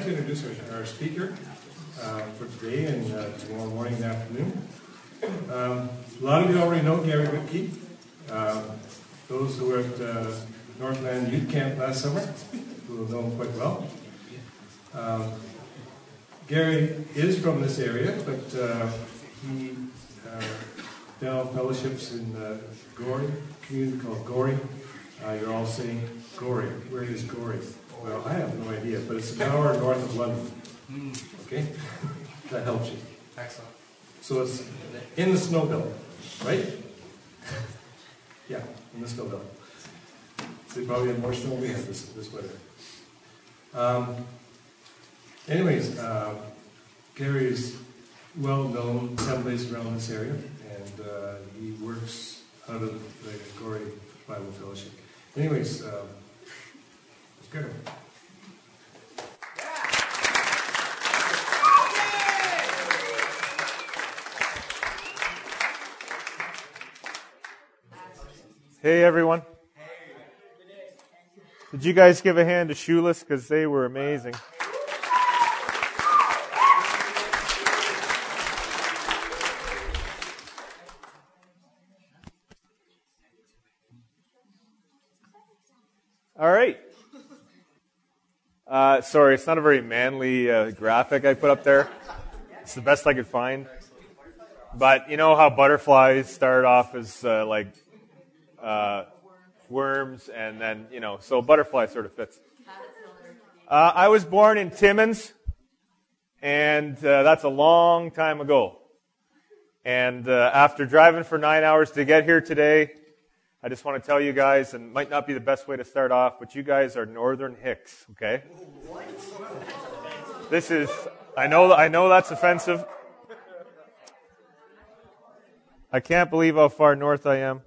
like to introduce our speaker for today and tomorrow morning and afternoon. A lot of you already know Gary Whitkey. Those who were at Northland Youth Camp last summer will know him quite well. Gary is from this area, but he now fellowships in Gorey, a community called Gorey. You're all saying Gorey. Where is Gorey? Well, I have no idea, but it's an hour north of London. Okay? That helps you. Excellent. So it's in the snow belt, right? Yeah, in the snow belt. So they probably have more snow than we have this winter. Anyways, Gary is well known someplace around this area, and he works out of the Gorey Bible Fellowship. Anyways, let's go. Hey everyone. Did you guys give a hand to Shoeless? Because they were amazing. All right. Sorry, it's not a very manly graphic I put up there. It's the best I could find. But you know how butterflies start off as worms, and then, so butterfly sort of fits. I was born in Timmins, and that's a long time ago. And after driving for 9 hours to get here today, I just want to tell you guys, and it might not be the best way to start off, but you guys are Northern Hicks, okay? This is, I know that's offensive. I can't believe how far north I am.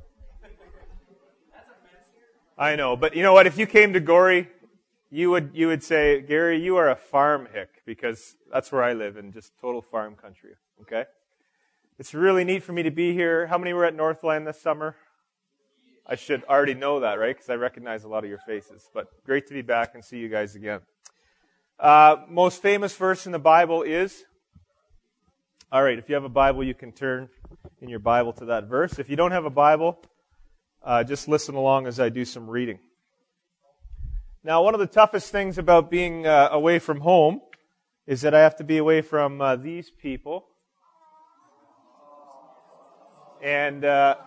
I know, but you know what? If you came to Gorey, you would say, Gary, you are a farm hick, because that's where I live, in just total farm country, okay? It's really neat for me to be here. How many were at Northland this summer? I should already know that, right? Because I recognize a lot of your faces. But great to be back and see you guys again. Most famous verse in the Bible is? All right, if you have a Bible, you can turn in your Bible to that verse. If you don't have a Bible, just listen along as I do some reading. Now, one of the toughest things about being away from home is that I have to be away from these people. And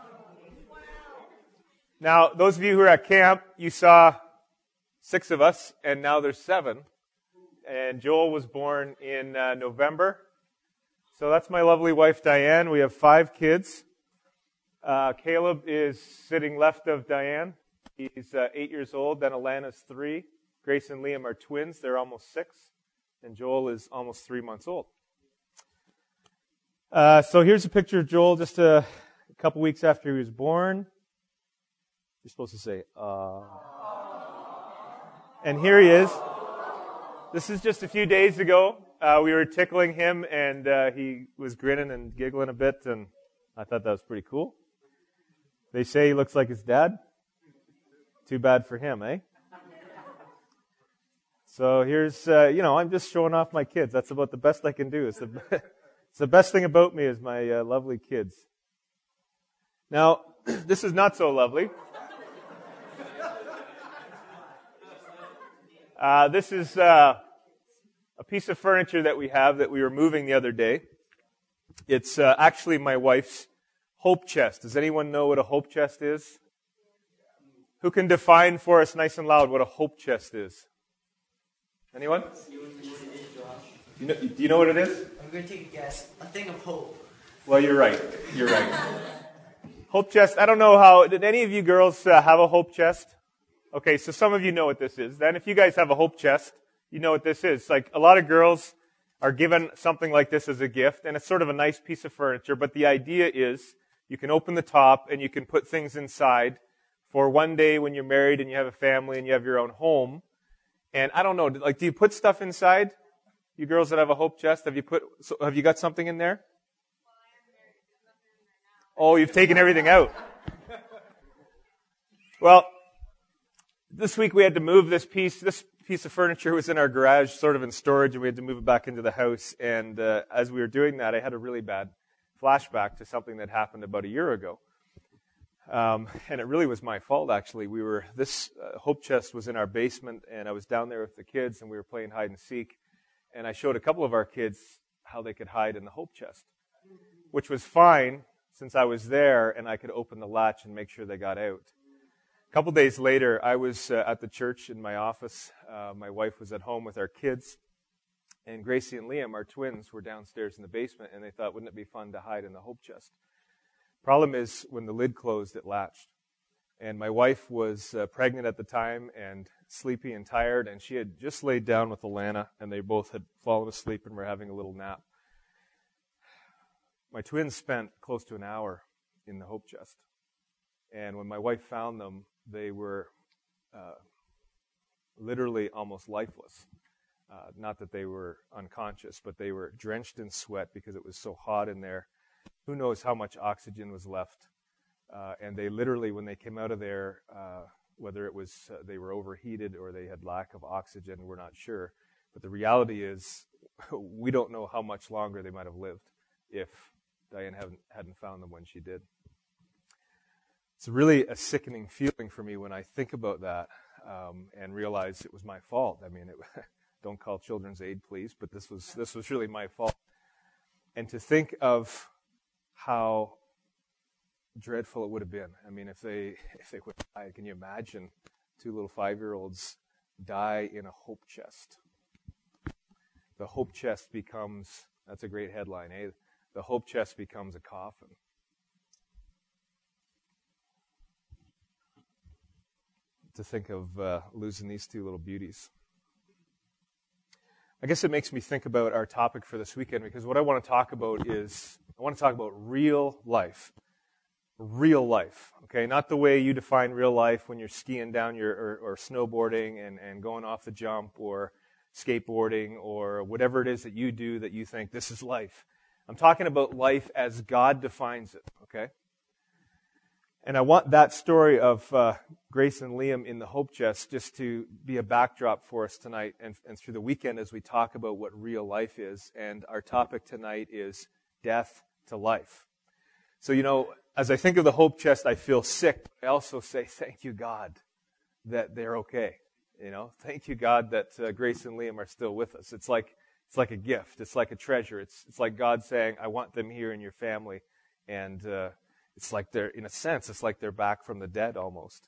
now, those of you who are at camp, you saw 6 of us, and now there's 7. And Joel was born in November. So that's my lovely wife, Diane. We have 5 kids. Caleb is sitting left of Diane. He's 8 years old. Then Alana's 3. Grace and Liam are twins. They're almost 6. And Joel is almost 3 months old. So here's a picture of Joel just a couple weeks after he was born. You're supposed to say, And here he is. This is just a few days ago. We were tickling him, and he was grinning and giggling a bit, and I thought that was pretty cool. They say he looks like his dad. Too bad for him, eh? So here's, I'm just showing off my kids. That's about the best I can do. It's the best thing about me is my lovely kids. Now, this is not so lovely. This is a piece of furniture that we have that we were moving the other day. It's actually my wife's hope chest. Does anyone know what a hope chest is? Who can define for us nice and loud what a hope chest is? Anyone? Do you know what it is? I'm going to take a guess. A thing of hope. Well, you're right. You're right. Hope chest. I don't know how. Did any of you girls have a hope chest? Okay, so some of you know what this is. Then if you guys have a hope chest, you know what this is. Like, a lot of girls are given something like this as a gift, and it's sort of a nice piece of furniture, but the idea is you can open the top and you can put things inside for one day when you're married and you have a family and you have your own home. And I don't know, like, do you put stuff inside? You girls that have a hope chest, have you got something in there? Oh, you've taken everything out. Well, this week we had to move this piece piece of furniture was in our garage, sort of in storage, and we had to move it back into the house. And as we were doing that, I had a really bad flashback to something that happened about a year ago. And it really was my fault, actually. This hope chest was in our basement, and I was down there with the kids, and we were playing hide and seek. And I showed a couple of our kids how they could hide in the hope chest, which was fine since I was there and I could open the latch and make sure they got out. A couple days later, I was at the church in my office. My wife was at home with our kids, and Gracie and Liam, our twins, were downstairs in the basement, and they thought, wouldn't it be fun to hide in the hope chest? Problem is, when the lid closed, it latched. And my wife was pregnant at the time and sleepy and tired, and she had just laid down with Alana, and they both had fallen asleep and were having a little nap. My twins spent close to an hour in the hope chest. And when my wife found them, they were literally almost lifeless. Not that they were unconscious, but they were drenched in sweat because it was so hot in there. Who knows how much oxygen was left. And they literally, when they came out of there, whether it was they were overheated or they had lack of oxygen, we're not sure. But the reality is, we don't know how much longer they might have lived if Diane hadn't found them when she did. It's really a sickening feeling for me when I think about that and realize it was my fault. I mean, don't call Children's Aid, please, but this was really my fault. And to think of how dreadful it would have been. I mean, if they would have died, can you imagine 2 little 5-year-olds die in a hope chest? The hope chest becomes, that's a great headline, eh? The hope chest becomes a coffin. To think of losing these 2 little beauties. I guess it makes me think about our topic for this weekend, because what I want to talk about is, I want to talk about real life. Real life, okay? Not the way you define real life when you're skiing down or snowboarding and going off the jump or skateboarding or whatever it is that you do that you think this is life. I'm talking about life as God defines it, okay? And I want that story of Grace and Liam in the hope chest just to be a backdrop for us tonight and through the weekend as we talk about what real life is. And our topic tonight is death to life. So, as I think of the hope chest, I feel sick. I also say, thank you, God, that they're okay. Thank you, God, that Grace and Liam are still with us. It's like a gift. It's like a treasure. It's like God saying, I want them here in your family. And it's like in a sense, it's like they're back from the dead almost.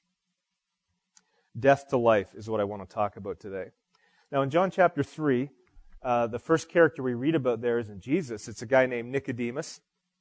Death to life is what I want to talk about today. Now, in John chapter 3, the first character we read about there isn't Jesus. It's a guy named Nicodemus.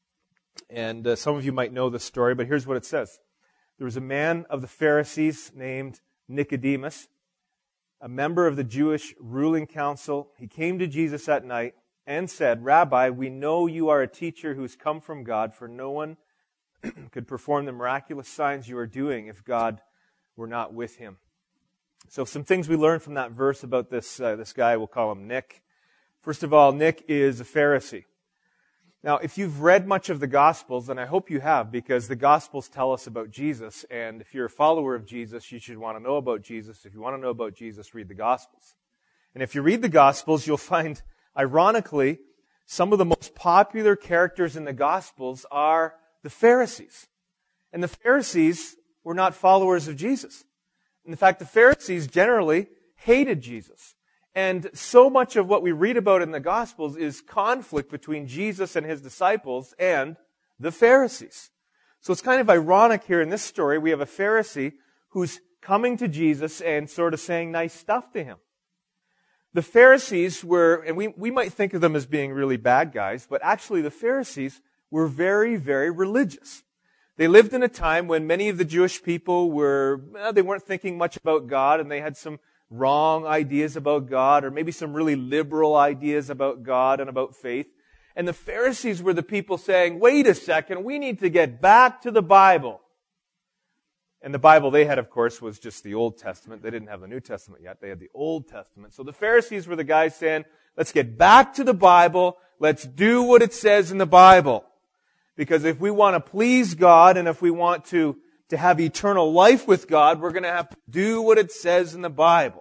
And some of you might know the story, but here's what it says. There was a man of the Pharisees named Nicodemus, a member of the Jewish ruling council. He came to Jesus at night and said, Rabbi, we know you are a teacher who's come from God, for no one could perform the miraculous signs you are doing if God were not with him. So some things we learned from that verse about this guy, we'll call him Nick. First of all, Nick is a Pharisee. Now, if you've read much of the Gospels, and I hope you have, because the Gospels tell us about Jesus, and if you're a follower of Jesus, you should want to know about Jesus. If you want to know about Jesus, read the Gospels. And if you read the Gospels, you'll find, ironically, some of the most popular characters in the Gospels are the Pharisees. And the Pharisees were not followers of Jesus. In fact, the Pharisees generally hated Jesus. And so much of what we read about in the Gospels is conflict between Jesus and his disciples and the Pharisees. So it's kind of ironic here in this story. We have a Pharisee who's coming to Jesus and sort of saying nice stuff to him. The Pharisees were, and we might think of them as being really bad guys, but actually the Pharisees were very, very religious. They lived in a time when many of the Jewish people they weren't thinking much about God, and they had some wrong ideas about God, or maybe some really liberal ideas about God and about faith. And the Pharisees were the people saying, wait a second, we need to get back to the Bible. And the Bible they had, of course, was just the Old Testament. They didn't have the New Testament yet. They had the Old Testament. So the Pharisees were the guys saying, let's get back to the Bible. Let's do what it says in the Bible. Because if we want to please God and if we want to have eternal life with God, we're going to have to do what it says in the Bible.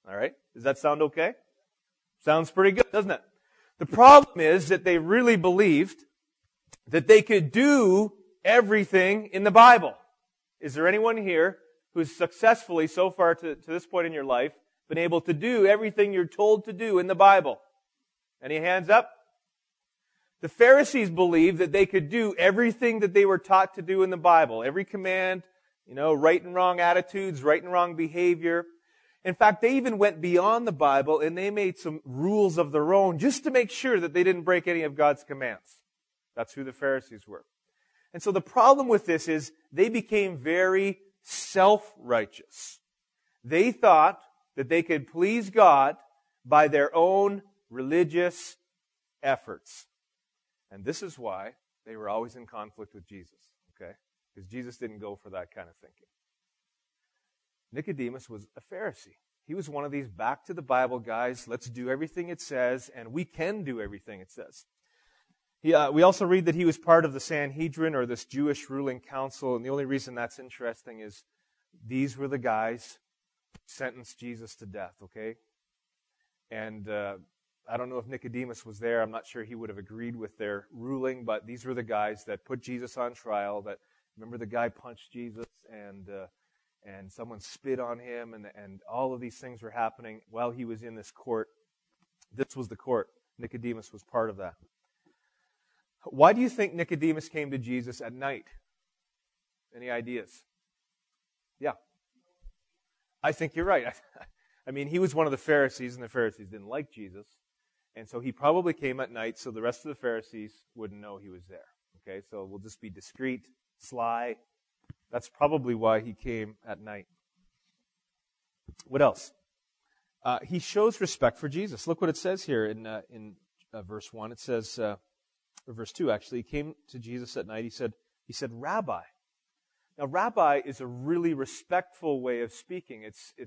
All right? Does that sound okay? Sounds pretty good, doesn't it? The problem is that they really believed that they could do everything in the Bible. Is there anyone here who's successfully, so far to this point in your life, been able to do everything you're told to do in the Bible? Any hands up? The Pharisees believed that they could do everything that they were taught to do in the Bible. Every command, right and wrong attitudes, right and wrong behavior. In fact, they even went beyond the Bible and they made some rules of their own just to make sure that they didn't break any of God's commands. That's who the Pharisees were. And so the problem with this is they became very self-righteous. They thought that they could please God by their own religious efforts. And this is why they were always in conflict with Jesus, okay? Because Jesus didn't go for that kind of thinking. Nicodemus was a Pharisee. He was one of these back to the Bible guys. Let's do everything it says, and we can do everything it says. We also read that he was part of the Sanhedrin, or this Jewish ruling council, and the only reason that's interesting is these were the guys who sentenced Jesus to death, okay? And I don't know if Nicodemus was there. I'm not sure he would have agreed with their ruling, but these were the guys that put Jesus on trial. Remember the guy punched Jesus and someone spit on him, and all of these things were happening while he was in this court. This was the court. Nicodemus was part of that. Why do you think Nicodemus came to Jesus at night? Any ideas? Yeah. I think you're right. I mean, he was one of the Pharisees, and the Pharisees didn't like Jesus. And so he probably came at night so the rest of the Pharisees wouldn't know he was there. Okay, so we'll just be discreet, sly. That's probably why he came at night. What else? He shows respect for Jesus. Look what it says here in verse 1. It says, or verse 2 actually, he came to Jesus at night. He said, Rabbi. Now, Rabbi is a really respectful way of speaking.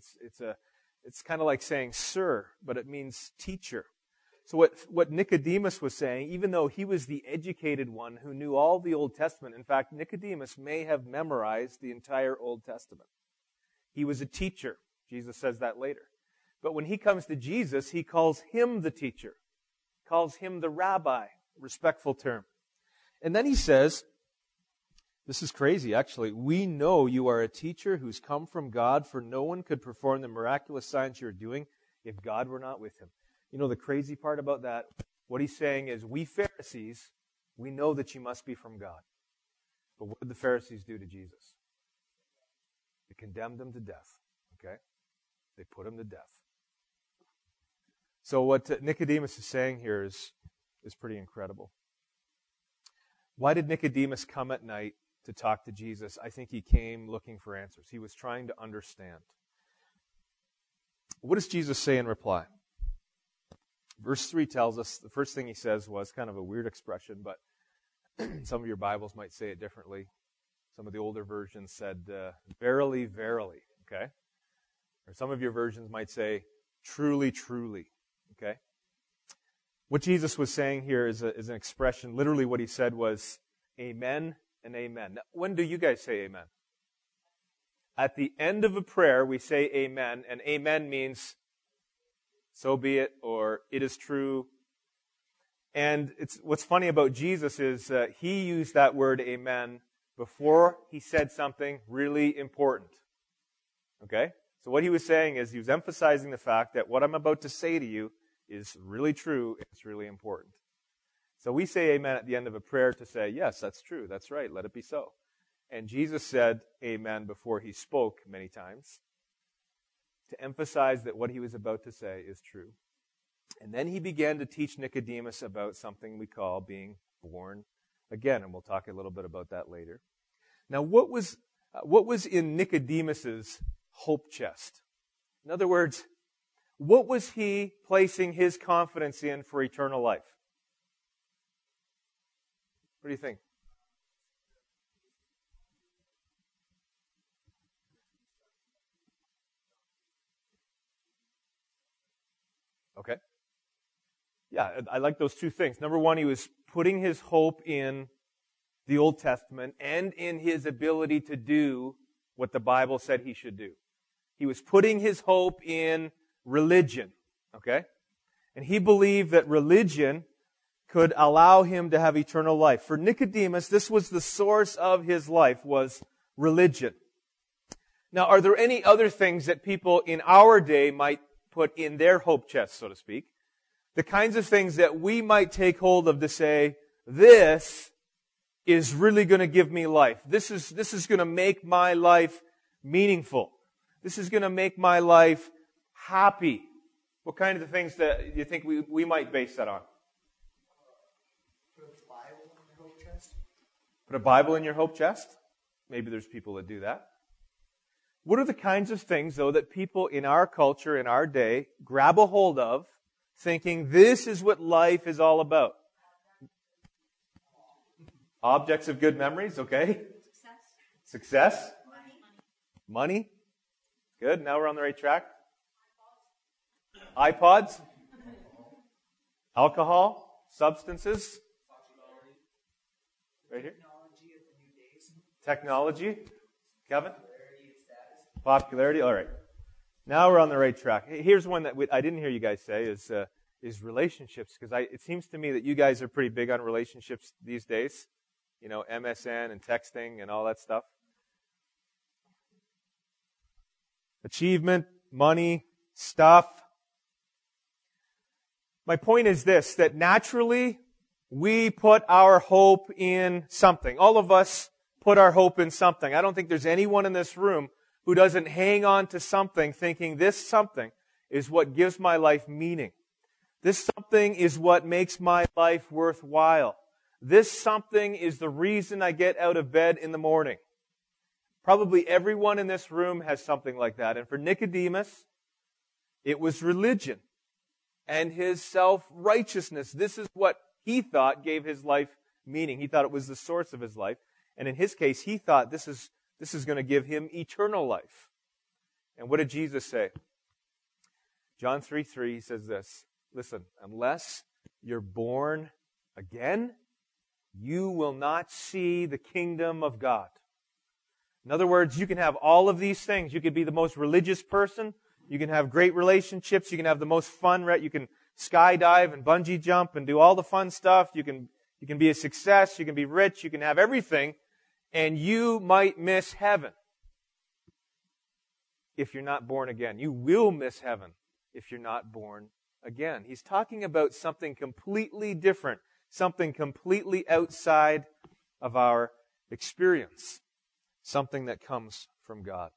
It's kind of like saying sir, but it means teacher. So what Nicodemus was saying, even though he was the educated one who knew all the Old Testament, in fact, Nicodemus may have memorized the entire Old Testament. He was a teacher. Jesus says that later. But when he comes to Jesus, he calls him the teacher, calls him the rabbi, respectful term. And then he says, this is crazy actually, we know you are a teacher who's come from God, for no one could perform the miraculous signs you're doing if God were not with him. You know the crazy part about that? What he's saying is, we Pharisees, we know that you must be from God. But what did the Pharisees do to Jesus? They condemned him to death. Okay? They put him to death. So what Nicodemus is saying here is pretty incredible. Why did Nicodemus come at night to talk to Jesus? I think he came looking for answers. He was trying to understand. What does Jesus say in reply? Verse 3 tells us, the first thing he says was kind of a weird expression, but some of your Bibles might say it differently. Some of the older versions said, verily, verily, okay? Or some of your versions might say, truly, truly, okay? What Jesus was saying here is an expression. Literally what he said was, amen and amen. Now, when do you guys say amen? At the end of a prayer, we say amen, and amen means so be it, or it is true. And what's funny about Jesus is he used that word amen before he said something really important. Okay? So what he was saying is he was emphasizing the fact that what I'm about to say to you is really true, it's really important. So we say amen at the end of a prayer to say, yes, that's true, that's right, let it be so. And Jesus said amen before he spoke many times, to emphasize that what he was about to say is true. And then he began to teach Nicodemus about something we call being born again, and we'll talk a little bit about that later. Now, what was in Nicodemus's hope chest? In other words, what was he placing his confidence in for eternal life? What do you think? Okay. Yeah, I like those two things. Number one, he was putting his hope in the Old Testament and in his ability to do what the Bible said he should do. He was putting his hope in religion. Okay? And he believed that religion could allow him to have eternal life. For Nicodemus, this was the source of his life, was religion. Now, are there any other things that people in our day might put in their hope chest, so to speak? The kinds of things that we might take hold of to say, this is really going to give me life. This is going to make my life meaningful. This is going to make my life happy. What kind of things that you think we might base that on? Put a Bible in your hope chest. Put a Bible in your hope chest? Maybe there's people that do that. What are the kinds of things, though, that people in our culture, in our day, grab a hold of, thinking this is what life is all about? Objects of good memories, okay. Success. Money. Good, now we're on the right track. iPods. Alcohol. Substances. Right here. Technology. Kevin? Popularity. All right. Now we're on the right track. Here's one that I didn't hear you guys say is relationships, because it seems to me that you guys are pretty big on relationships these days. You know, MSN and texting and all that stuff. Achievement, money, stuff. My point is this, that naturally we put our hope in something. All of us put our hope in something. I don't think there's anyone in this room who doesn't hang on to something thinking this something is what gives my life meaning. This something is what makes my life worthwhile. This something is the reason I get out of bed in the morning. Probably everyone in this room has something like that. And for Nicodemus, it was religion and his self-righteousness. This is what he thought gave his life meaning. He thought it was the source of his life. And in his case, he thought this is going to give him eternal life. And what did Jesus say? John 3:3, he says this, listen, unless you're born again, you will not see the kingdom of God. In other words, you can have all of these things. You could be the most religious person. You can have great relationships. You can have the most fun. You can skydive and bungee jump and do all the fun stuff. You can be a success. You can be rich. You can have everything. And you might miss heaven if you're not born again. You will miss heaven if you're not born again. He's talking about something completely different, something completely outside of our experience, something that comes from God.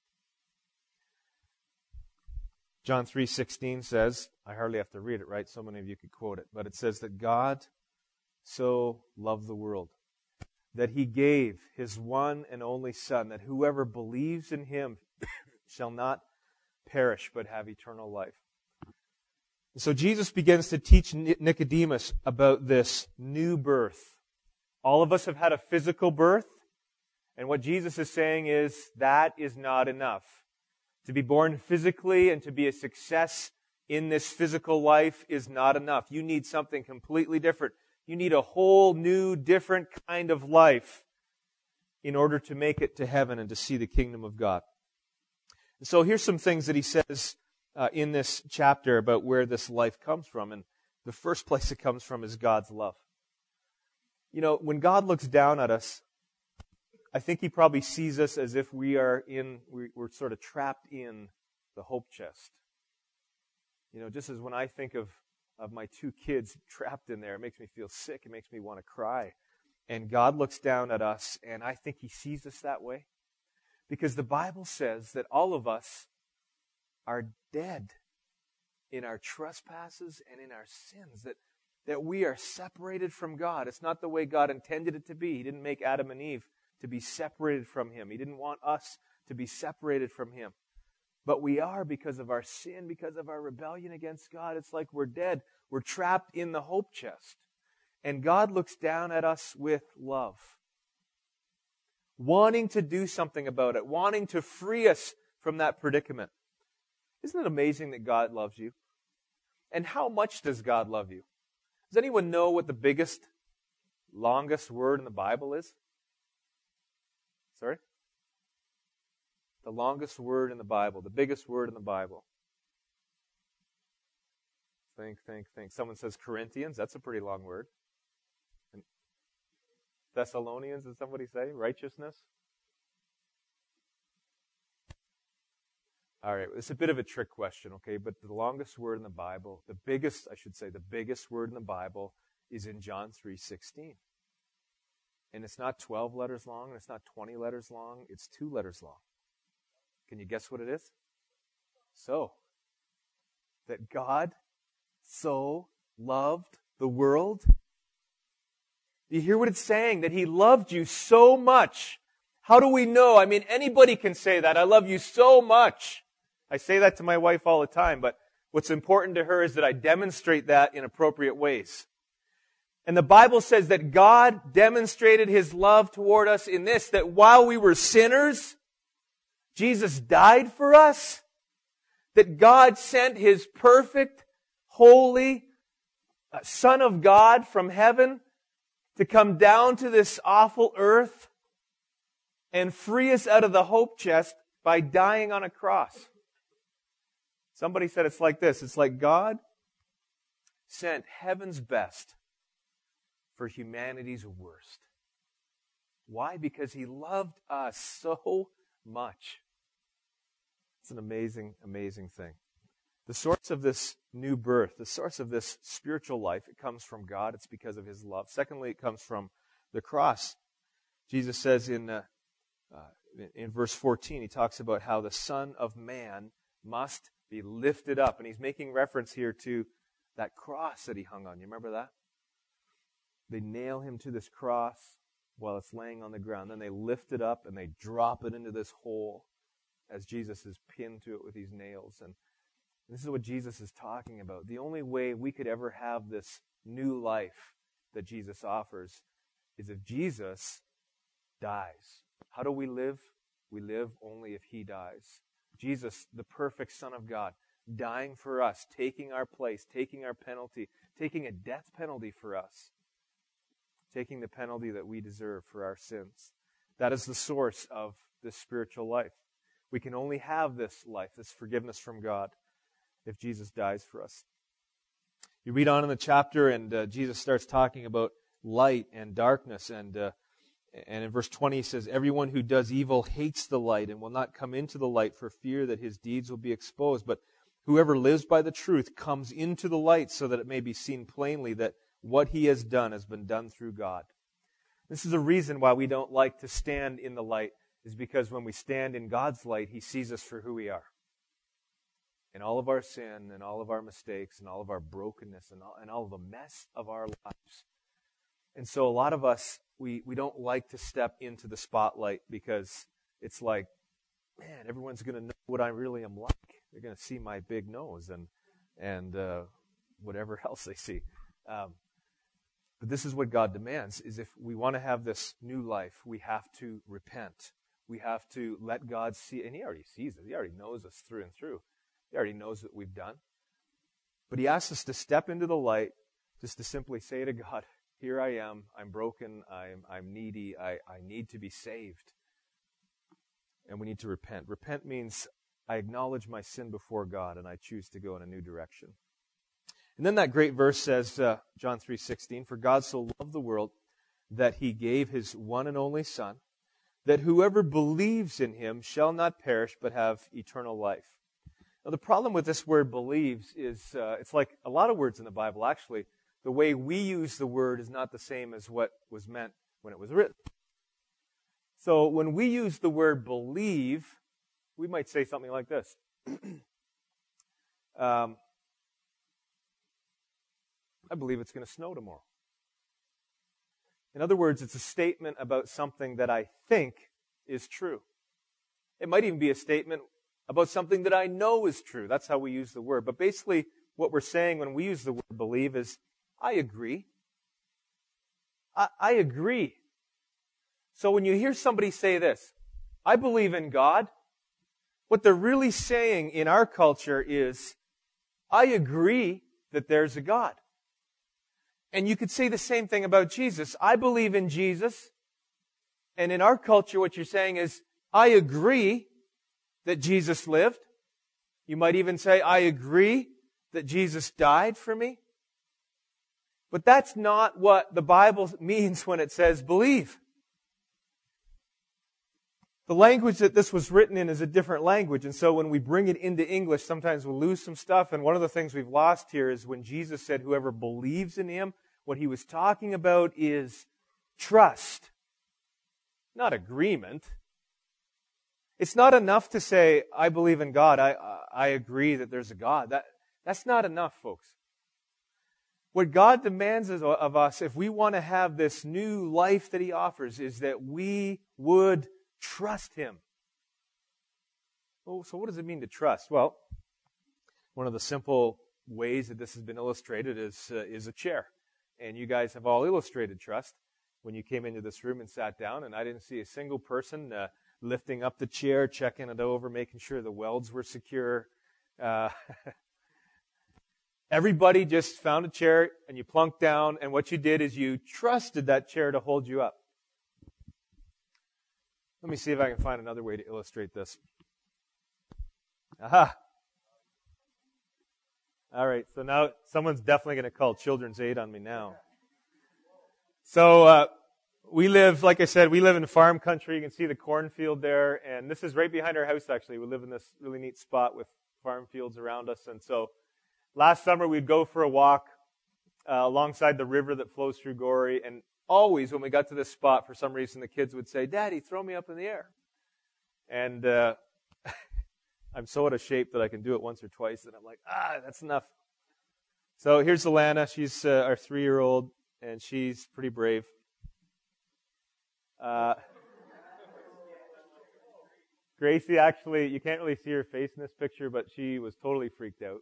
John 3:16 says, I hardly have to read it, right? So many of you could quote it, but it says that God so loved the world that He gave His one and only Son, that whoever believes in Him shall not perish but have eternal life. And so Jesus begins to teach Nicodemus about this new birth. All of us have had a physical birth, and what Jesus is saying is that is not enough. To be born physically and to be a success in this physical life is not enough. You need something completely different. You need a whole new, different kind of life in order to make it to heaven and to see the kingdom of God. And so here's some things that he says in this chapter about where this life comes from. And the first place it comes from is God's love. You know, when God looks down at us, I think He probably sees us as if we're sort of trapped in the hope chest. You know, just as when I think of my two kids trapped in there, it makes me feel sick. It makes me want to cry. And God looks down at us, and I think He sees us that way. Because the Bible says that all of us are dead in our trespasses and in our sins, that we are separated from God. It's not the way God intended it to be. He didn't make Adam and Eve to be separated from Him. He didn't want us to be separated from Him. But we are because of our sin, because of our rebellion against God. It's like we're dead. We're trapped in the hope chest. And God looks down at us with love, wanting to do something about it, wanting to free us from that predicament. Isn't it amazing that God loves you? And how much does God love you? Does anyone know what the biggest, longest word in the Bible is? Sorry? The longest word in the Bible, the biggest word in the Bible. Think. Someone says Corinthians. That's a pretty long word. And Thessalonians, did somebody say? Righteousness? All right, it's a bit of a trick question, okay? But the longest word in the Bible, the biggest word in the Bible is in John 3:16. And it's not 12 letters long, and it's not 20 letters long, it's 2 letters long. Can you guess what it is? So, that God so loved the world. Do you hear what it's saying? That He loved you so much. How do we know? I mean, anybody can say that. I love you so much. I say that to my wife all the time, but what's important to her is that I demonstrate that in appropriate ways. And the Bible says that God demonstrated His love toward us in this, that while we were sinners, Jesus died for us. That God sent His perfect, holy Son of God from heaven to come down to this awful earth and free us out of the hope chest by dying on a cross. Somebody said it's like this. It's like God sent heaven's best for humanity's worst. Why? Because He loved us so much. It's an amazing, amazing thing. The source of this new birth, the source of this spiritual life, it comes from God. It's because of His love. Secondly, it comes from the cross. Jesus says in verse 14, He talks about how the Son of Man must be lifted up. And He's making reference here to that cross that He hung on. You remember that? They nail Him to this cross while it's laying on the ground. Then they lift it up and they drop it into this hole as Jesus is pinned to it with these nails. And this is what Jesus is talking about. The only way we could ever have this new life that Jesus offers is if Jesus dies. How do we live? We live only if He dies. Jesus, the perfect Son of God, dying for us, taking our place, taking our penalty, taking a death penalty for us, taking the penalty that we deserve for our sins. That is the source of this spiritual life. We can only have this life, this forgiveness from God, if Jesus dies for us. You read on in the chapter, and Jesus starts talking about light and darkness, and in verse 20 he says, "Everyone who does evil hates the light and will not come into the light for fear that his deeds will be exposed. But whoever lives by the truth comes into the light so that it may be seen plainly that what he has been done through God." This is a reason why we don't like to stand in the light, is because when we stand in God's light, He sees us for who we are. In all of our sin and all of our mistakes and all of our brokenness and all of the mess of our lives. And so a lot of us, we don't like to step into the spotlight because it's like, man, everyone's going to know what I really am like. They're going to see my big nose and whatever else they see. But this is what God demands, is if we want to have this new life, we have to repent. We have to let God see, and He already sees it. He already knows us through and through. He already knows what we've done. But He asks us to step into the light, just to simply say to God, here I am, I'm broken, I'm needy, I need to be saved. And we need to repent. Repent means I acknowledge my sin before God and I choose to go in a new direction. And then that great verse says, John 3:16, "For God so loved the world that He gave His one and only Son, that whoever believes in Him shall not perish but have eternal life." Now the problem with this word believes is, it's like a lot of words in the Bible actually, the way we use the word is not the same as what was meant when it was written. So when we use the word believe, we might say something like this. I believe it's going to snow tomorrow. In other words, it's a statement about something that I think is true. It might even be a statement about something that I know is true. That's how we use the word. But basically, what we're saying when we use the word believe is, I agree. I agree. So when you hear somebody say this, I believe in God, what they're really saying in our culture is, I agree that there's a God. And you could say the same thing about Jesus. I believe in Jesus. And in our culture, what you're saying is, I agree that Jesus lived. You might even say, I agree that Jesus died for me. But that's not what the Bible means when it says believe. The language that this was written in is a different language, and so when we bring it into English, sometimes we'll lose some stuff, and one of the things we've lost here is when Jesus said whoever believes in Him, what He was talking about is trust, not agreement. It's not enough to say, I believe in God, I agree that there's a God. That's not enough, folks. What God demands of us, if we want to have this new life that He offers, is that we would trust Him. Oh, so what does it mean to trust? Well, one of the simple ways that this has been illustrated is a chair. And you guys have all illustrated trust when you came into this room and sat down, and I didn't see a single person lifting up the chair, checking it over, making sure the welds were secure. Everybody just found a chair and you plunked down, and what you did is you trusted that chair to hold you up. Let me see if I can find another way to illustrate this. Aha! All right, so now someone's definitely going to call Children's Aid on me now. So we live, like I said, we live in farm country. You can see the cornfield there, and this is right behind our house, actually. We live in this really neat spot with farm fields around us, and so last summer we'd go for a walk alongside the river that flows through Gorey, and always when we got to this spot, for some reason, the kids would say, "Daddy, throw me up in the air." And I'm so out of shape that I can do it once or twice, and I'm like, that's enough. So here's Alana. She's our 3-year-old, and she's pretty brave. Gracie, actually, you can't really see her face in this picture, but she was totally freaked out.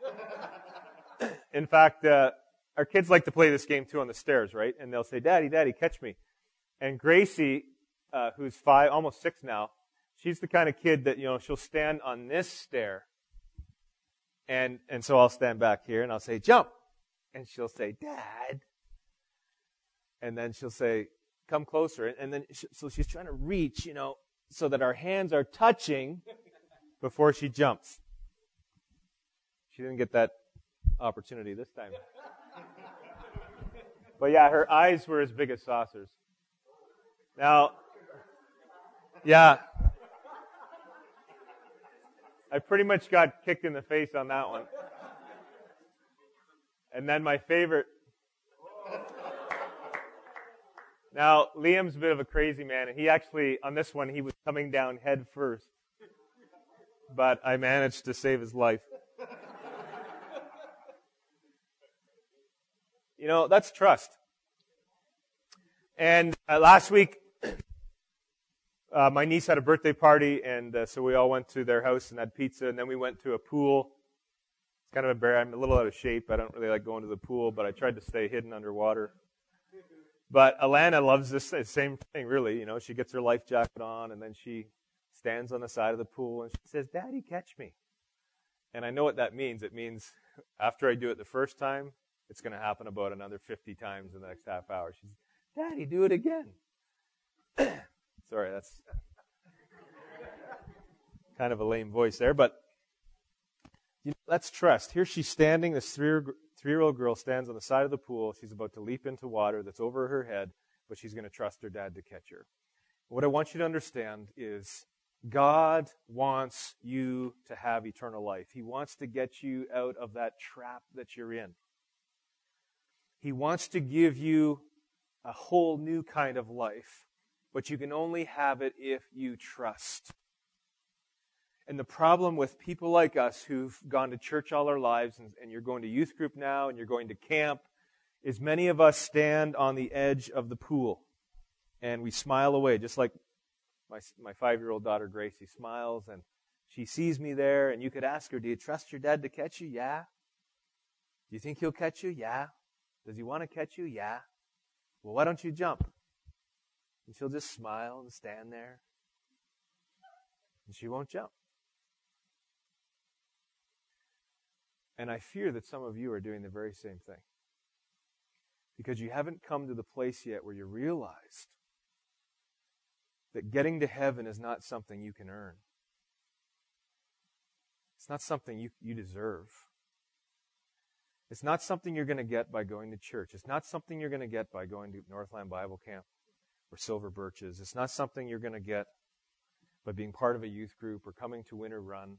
In fact, our kids like to play this game too on the stairs, right? And they'll say, "Daddy, Daddy, catch me." And Gracie, who's 5, almost 6 now, she's the kind of kid that, she'll stand on this stair. And so I'll stand back here and I'll say, "Jump." And she'll say, "Dad." And then she'll say, "Come closer." And then, so she's trying to reach, so that our hands are touching before she jumps. She didn't get that opportunity this time. But yeah, her eyes were as big as saucers. Now, yeah, I pretty much got kicked in the face on that one. And then my favorite. Now, Liam's a bit of a crazy man, and he actually, on this one, he was coming down head first. But I managed to save his life. That's trust. And last week, my niece had a birthday party, and so we all went to their house and had pizza, and then we went to a pool. It's kind of embarrassing. I'm a little out of shape. I don't really like going to the pool, but I tried to stay hidden underwater. But Alana loves this same thing, really. She gets her life jacket on, and then she stands on the side of the pool, and she says, "Daddy, catch me." And I know what that means. It means after I do it the first time, it's going to happen about another 50 times in the next half hour. She's, "Daddy, do it again." Sorry, that's kind of a lame voice there, but that's trust. Here she's standing, this 3-year-old girl stands on the side of the pool. She's about to leap into water that's over her head, but she's going to trust her dad to catch her. What I want you to understand is God wants you to have eternal life. He wants to get you out of that trap that you're in. He wants to give you a whole new kind of life, but you can only have it if you trust. And the problem with people like us who've gone to church all our lives, and you're going to youth group now, and you're going to camp, is many of us stand on the edge of the pool, and we smile away, just like my 5-year-old daughter Gracie smiles, and she sees me there, and you could ask her, "Do you trust your dad to catch you?" "Yeah." "Do you think he'll catch you?" "Yeah." "Does he want to catch you?" "Yeah." "Well, why don't you jump?" And she'll just smile and stand there, and she won't jump. And I fear that some of you are doing the very same thing. Because you haven't come to the place yet where you realized that getting to heaven is not something you can earn. It's not something you deserve. It's not something you're going to get by going to church. It's not something you're going to get by going to Northland Bible Camp or Silver Birches. It's not something you're going to get by being part of a youth group or coming to Winter Run.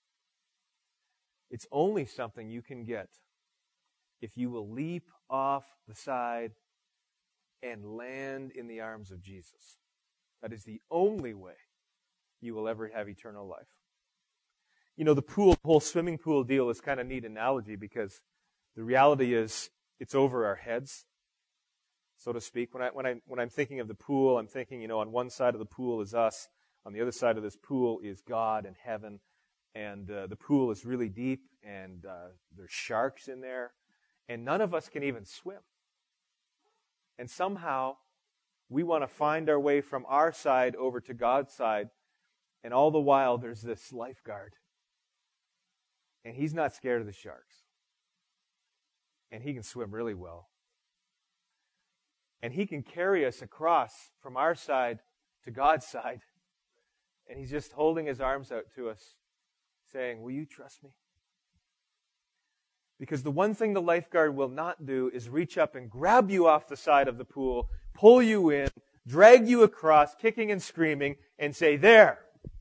It's only something you can get if you will leap off the side and land in the arms of Jesus. That is the only way you will ever have eternal life. You know, the whole swimming pool deal is kind of a neat analogy because the reality is it's over our heads, so to speak. When I'm thinking of the pool, I'm thinking, on one side of the pool is us, on the other side of this pool is God and heaven, and the pool is really deep, and there's sharks in there, and none of us can even swim. And somehow we want to find our way from our side over to God's side, and all the while there's this lifeguard. And he's not scared of the sharks. And he can swim really well. And he can carry us across from our side to God's side. And he's just holding his arms out to us, saying, will you trust me? Because the one thing the lifeguard will not do is reach up and grab you off the side of the pool, pull you in, drag you across, kicking and screaming, and say, there.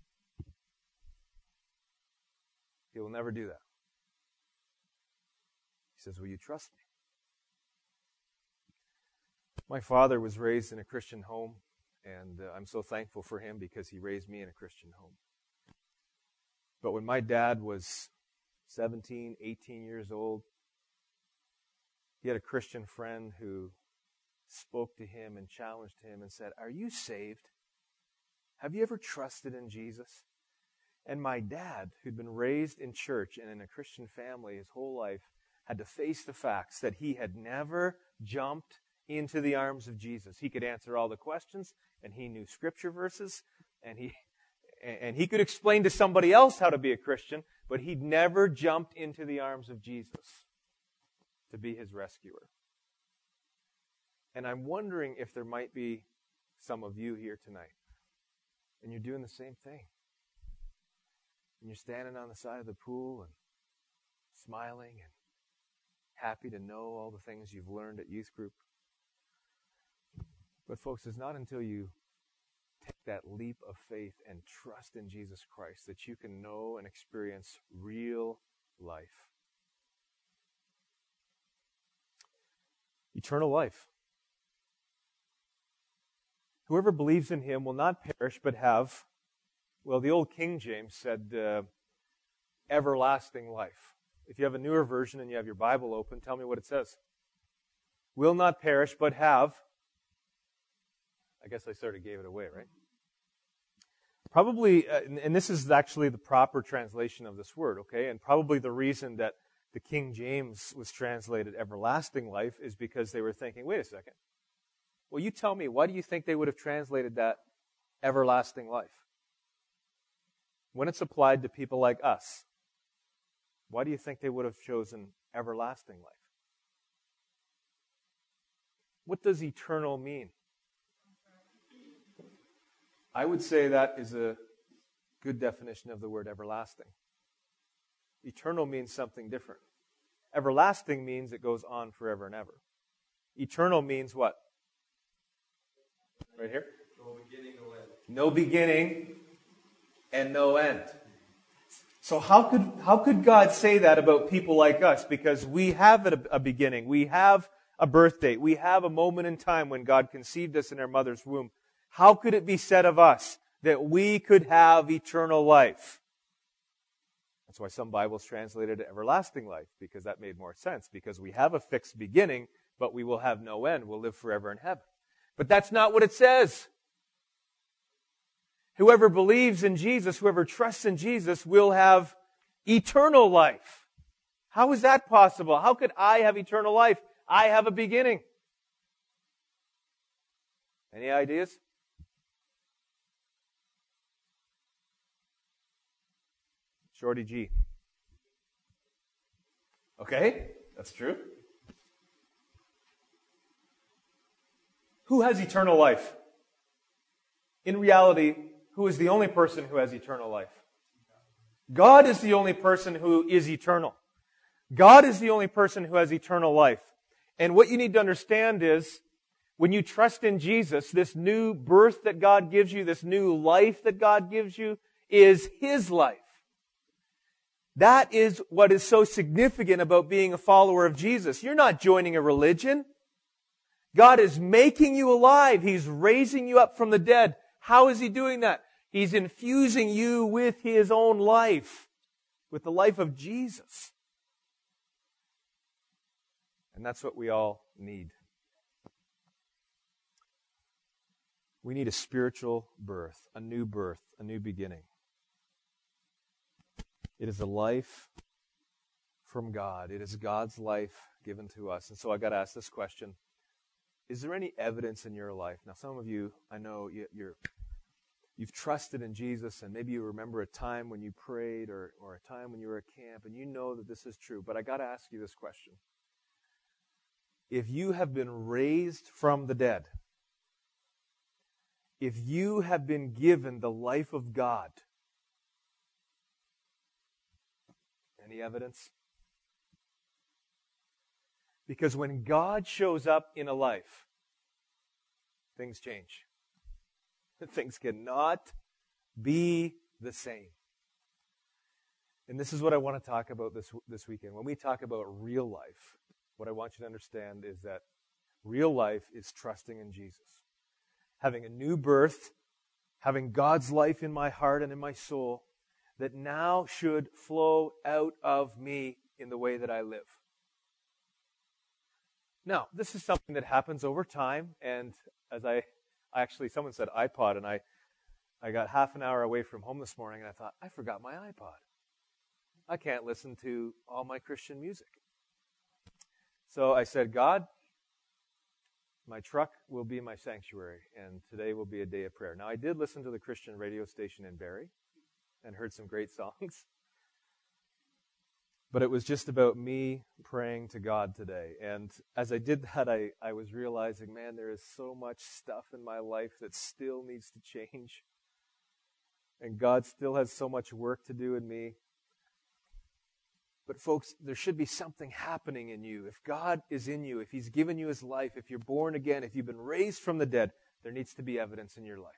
He will never do that. He says, will you trust me? My father was raised in a Christian home, and I'm so thankful for him because he raised me in a Christian home. But when my dad was 17, 18 years old, he had a Christian friend who spoke to him and challenged him and said, are you saved? Have you ever trusted in Jesus? And my dad, who'd been raised in church and in a Christian family his whole life, had to face the facts that he had never jumped into the arms of Jesus. He could answer all the questions, and he knew scripture verses, and he could explain to somebody else how to be a Christian, but he'd never jumped into the arms of Jesus to be his rescuer. And I'm wondering if there might be some of you here tonight, and you're doing the same thing. And you're standing on the side of the pool and smiling and happy to know all the things you've learned at youth group. But folks, it's not until you take that leap of faith and trust in Jesus Christ that you can know and experience real life. Eternal life. Whoever believes in him will not perish but have, well, the old King James said everlasting life. If you have a newer version and you have your Bible open, tell me what it says. Will not perish but have. I guess I sort of gave it away, right? Probably, and this is actually the proper translation of this word, okay? And probably the reason that the King James was translated everlasting life is because they were thinking, wait a second. Well, you tell me, why do you think they would have translated that everlasting life? When it's applied to people like us, why do you think they would have chosen everlasting life? What does eternal mean? I would say that is a good definition of the word everlasting. Eternal means something different. Everlasting means it goes on forever and ever. Eternal means what? Right here? No beginning, no end. No beginning and no end. So how could God say that about people like us? Because we have a beginning. We have a birth date. We have a moment in time when God conceived us in our mother's womb. How could it be said of us that we could have eternal life? That's why some Bibles translated it everlasting life, because that made more sense. Because we have a fixed beginning, but we will have no end. We'll live forever in heaven. But that's not what it says. Whoever believes in Jesus, whoever trusts in Jesus, will have eternal life. How is that possible? How could I have eternal life? I have a beginning. Any ideas? Shorty G. Okay, that's true. Who has eternal life? In reality, who is the only person who has eternal life? God is the only person who is eternal. God is the only person who has eternal life. And what you need to understand is, when you trust in Jesus, this new birth that God gives you, this new life that God gives you, is His life. That is what is so significant about being a follower of Jesus. You're not joining a religion. God is making you alive. He's raising you up from the dead. How is He doing that? He's infusing you with His own life, with the life of Jesus. And that's what we all need. We need a spiritual birth, a new beginning. It is a life from God. It is God's life given to us. And so I got to ask this question. Is there any evidence in your life? Now, some of you, I know you've trusted in Jesus, and maybe you remember a time when you prayed or a time when you were at camp, and you know that this is true. But I got to ask you this question. If you have been raised from the dead, if you have been given the life of God, any evidence? Because when God shows up in a life, things change. Things cannot be the same. And this is what I want to talk about this weekend. When we talk about real life, what I want you to understand is that real life is trusting in Jesus. Having a new birth, having God's life in my heart and in my soul, that now should flow out of me in the way that I live. Now, this is something that happens over time, and as someone said iPod, and I got half an hour away from home this morning, and I thought, I forgot my iPod. I can't listen to all my Christian music. So I said, God, my truck will be my sanctuary, and today will be a day of prayer. Now, I did listen to the Christian radio station in Barrie and heard some great songs. But it was just about me praying to God today. And as I did that, I was realizing, man, there is so much stuff in my life that still needs to change. And God still has so much work to do in me. But folks, there should be something happening in you. If God is in you, if He's given you His life, if you're born again, if you've been raised from the dead, there needs to be evidence in your life.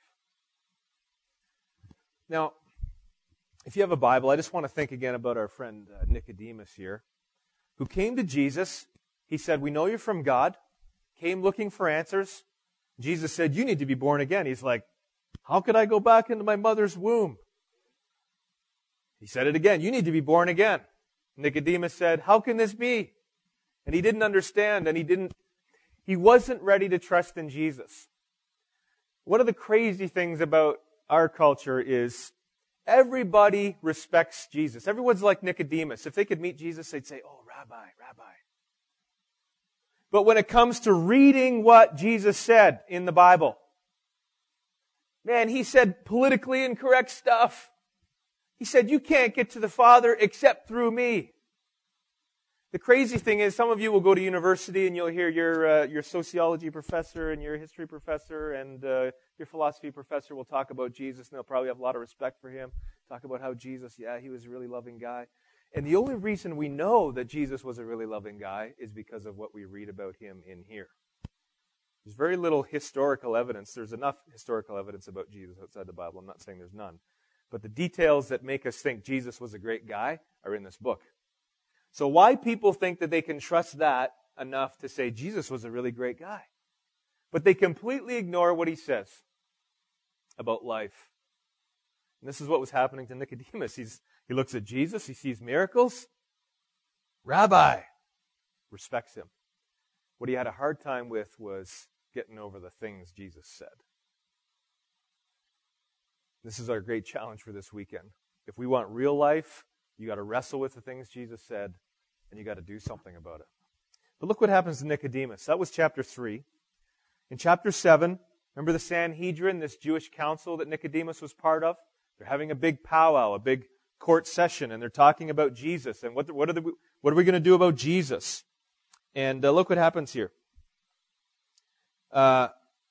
Now, if you have a Bible, I just want to think again about our friend Nicodemus here, who came to Jesus. He said, we know you're from God, came looking for answers. Jesus said, you need to be born again. He's like, how could I go back into my mother's womb? He said it again, you need to be born again. Nicodemus said, how can this be? And he didn't understand, and he wasn't ready to trust in Jesus. One of the crazy things about our culture is everybody respects Jesus. Everyone's like Nicodemus. If they could meet Jesus, they'd say, oh, Rabbi, Rabbi. But when it comes to reading what Jesus said in the Bible, man, He said politically incorrect stuff. He said, you can't get to the Father except through me. The crazy thing is, some of you will go to university and you'll hear your sociology professor and your history professor and your philosophy professor will talk about Jesus, and they'll probably have a lot of respect for Him. Talk about how Jesus, He was a really loving guy. And the only reason we know that Jesus was a really loving guy is because of what we read about Him in here. There's very little historical evidence. There's enough historical evidence about Jesus outside the Bible. I'm not saying there's none. But the details that make us think Jesus was a great guy are in this book. So why people think that they can trust that enough to say Jesus was a really great guy? But they completely ignore what He says about life. And this is what was happening to Nicodemus. He looks at Jesus, he sees miracles. Rabbi, respects Him. What he had a hard time with was getting over the things Jesus said. This is our great challenge for this weekend. If we want real life, you got to wrestle with the things Jesus said, and you got to do something about it. But look what happens to Nicodemus. That was chapter 3. In chapter 7, remember the Sanhedrin, this Jewish council that Nicodemus was part of? They're having a big powwow, a big court session, and they're talking about Jesus. And what are we going to do about Jesus? And look what happens here. Verse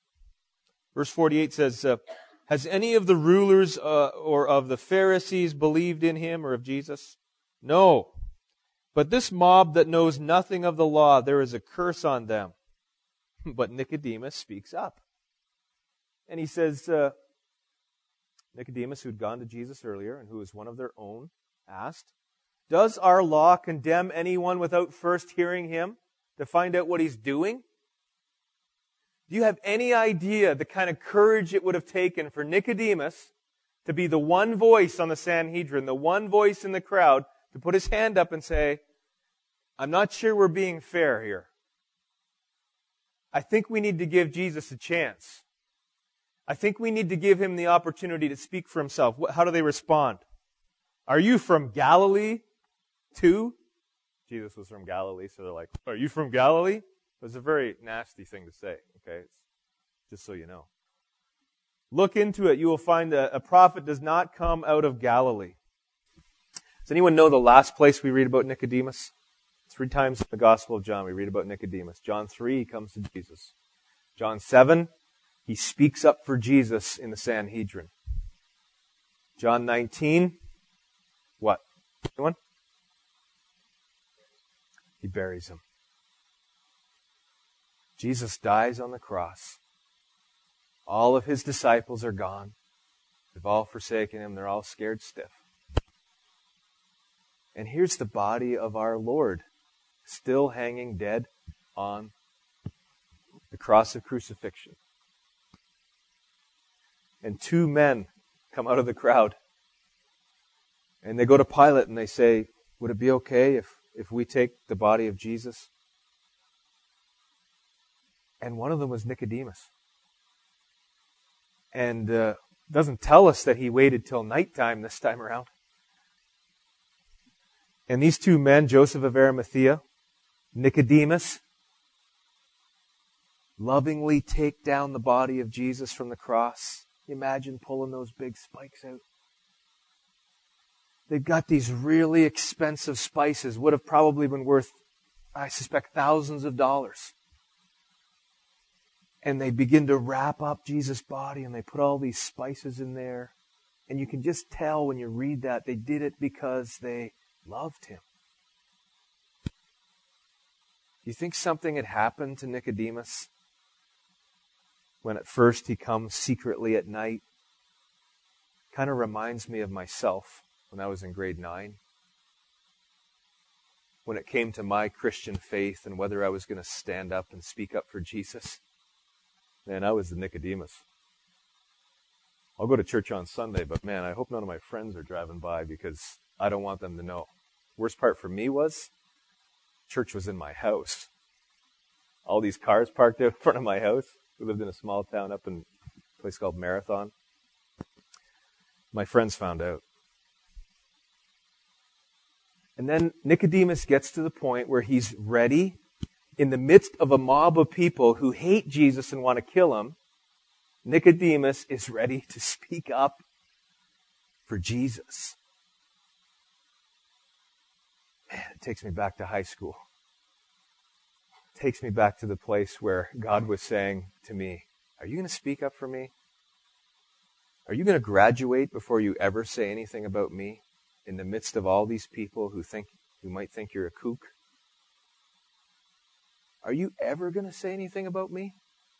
48 says, has any of the rulers or of the Pharisees believed in Him or of Jesus? No. But this mob that knows nothing of the law, there is a curse on them. But Nicodemus speaks up. And he says, Nicodemus, who had gone to Jesus earlier and who was one of their own, asked, does our law condemn anyone without first hearing him to find out what he's doing? Do you have any idea the kind of courage it would have taken for Nicodemus to be the one voice on the Sanhedrin, the one voice in the crowd, to put his hand up and say, I'm not sure we're being fair here. I think we need to give Jesus a chance. I think we need to give him the opportunity to speak for himself. How do they respond? Are you from Galilee too? Jesus was from Galilee, so they're like, are you from Galilee? It was a very nasty thing to say, okay? Just so you know. Look into it. You will find that a prophet does not come out of Galilee. Does anyone know the last place we read about Nicodemus? 3 times in the Gospel of John we read about Nicodemus. John 3, he comes to Jesus. John 7, he speaks up for Jesus in the Sanhedrin. John 19, what? Anyone? He buries him. Jesus dies on the cross. All of his disciples are gone. They've all forsaken him. They're all scared stiff. And here's the body of our Lord, still hanging dead on the cross of crucifixion. And 2 men come out of the crowd. And they go to Pilate and they say, would it be okay if we take the body of Jesus? And one of them was Nicodemus. And doesn't tell us that he waited till nighttime this time around. And these 2 men, Joseph of Arimathea, Nicodemus, lovingly take down the body of Jesus from the cross. Imagine pulling those big spikes out. They've got these really expensive spices, would have probably been worth, I suspect, thousands of dollars. And they begin to wrap up Jesus' body and they put all these spices in there. And you can just tell when you read that they did it because they loved him. Do you think something had happened to Nicodemus when at first he comes secretly at night? Kind of reminds me of myself when I was in grade 9. When it came to my Christian faith and whether I was going to stand up and speak up for Jesus. Man, I was the Nicodemus. I'll go to church on Sunday, but man, I hope none of my friends are driving by because I don't want them to know. Worst part for me was, church was in my house. All these cars parked out in front of my house. We lived in a small town up in a place called Marathon. My friends found out. And then Nicodemus gets to the point where he's ready in the midst of a mob of people who hate Jesus and want to kill him. Nicodemus is ready to speak up for Jesus. Man, it takes me back to high school. It takes me back to the place where God was saying to me, are you going to speak up for me? Are you going to graduate before you ever say anything about me in the midst of all these people who might think you're a kook? Are you ever going to say anything about me?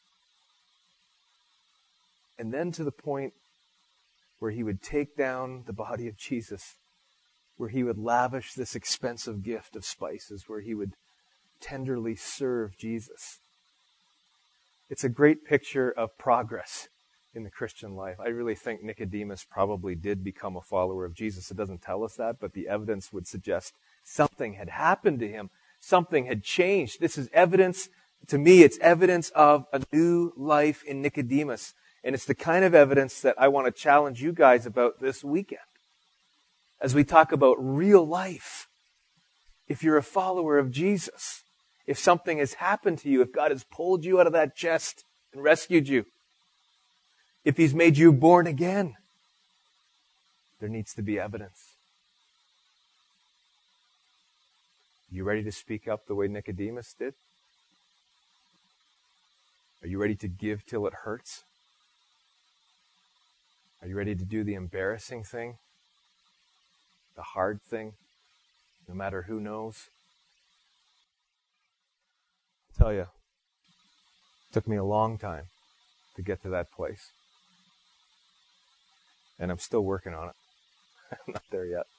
And then to the point where he would take down the body of Jesus, where he would lavish this expensive gift of spices, where he would tenderly serve Jesus. It's a great picture of progress in the Christian life. I really think Nicodemus probably did become a follower of Jesus. It doesn't tell us that, but the evidence would suggest something had happened to him. Something had changed. This is evidence, to me, it's evidence of a new life in Nicodemus. And it's the kind of evidence that I want to challenge you guys about this weekend. As we talk about real life. If you're a follower of Jesus, if something has happened to you, if God has pulled you out of that chest and rescued you, if He's made you born again, there needs to be evidence. You ready to speak up the way Nicodemus did? Are you ready to give till it hurts? Are you ready to do the embarrassing thing? The hard thing? no matter who knows. I tell you, it took me a long time to get to that place. And I'm still working on it. I'm not there yet.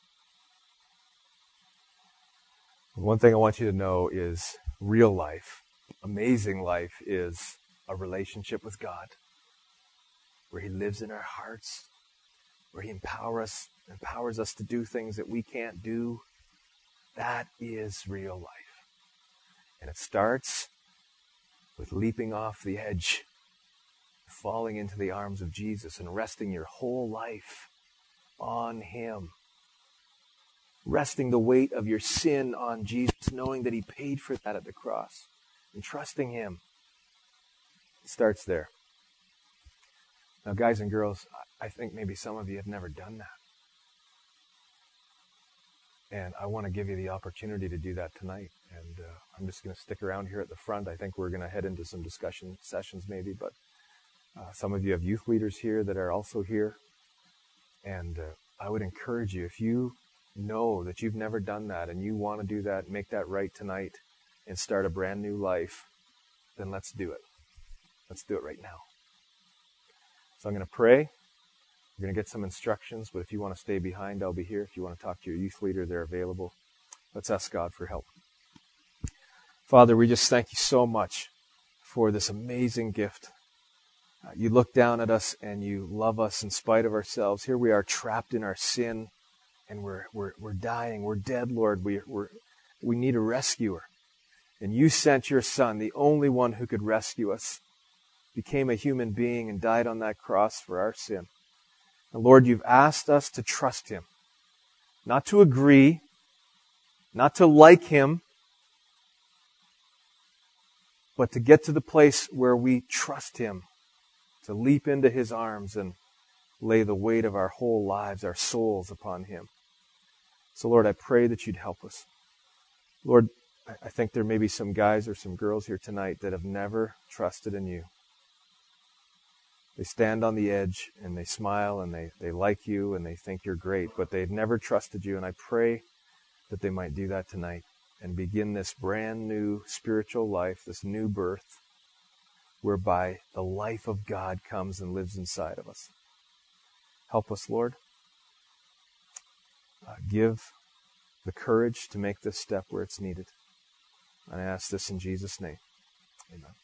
One thing I want you to know is real life, amazing life, is a relationship with God, where He lives in our hearts, where He empowers us to do things that we can't do. That is real life. And it starts with leaping off the edge, falling into the arms of Jesus and resting your whole life on Him. Resting the weight of your sin on Jesus, knowing that He paid for that at the cross, and trusting Him. It starts there. Now, guys and girls, I think maybe some of you have never done that. And I want to give you the opportunity to do that tonight. And I'm just going to stick around here at the front. I think we're going to head into some discussion sessions maybe, but some of you have youth leaders here that are also here. And I would encourage you, if you know that you've never done that and you want to do that, make that right tonight and start a brand new life, then let's do it. Let's do it right now. So I'm going to pray. We're going to get some instructions, but if you want to stay behind, I'll be here. If you want to talk to your youth leader, they're available. Let's ask God for help. Father, we just thank you so much for this amazing gift. You look down at us and you love us in spite of ourselves. Here we are trapped in our sin. And we're dying. We're dead, Lord. We need a rescuer. And you sent your Son, the only one who could rescue us, became a human being and died on that cross for our sin. And Lord, you've asked us to trust Him. Not to agree, not to like Him, but to get to the place where we trust Him, to leap into His arms and lay the weight of our whole lives, our souls upon Him. So Lord, I pray that you'd help us. Lord, I think there may be some guys or some girls here tonight that have never trusted in you. They stand on the edge and they smile and they like you and they think you're great, but they've never trusted you. And I pray that they might do that tonight and begin this brand new spiritual life, this new birth, whereby the life of God comes and lives inside of us. Help us, Lord. Give the courage to make this step where it's needed. And I ask this in Jesus' name. Amen.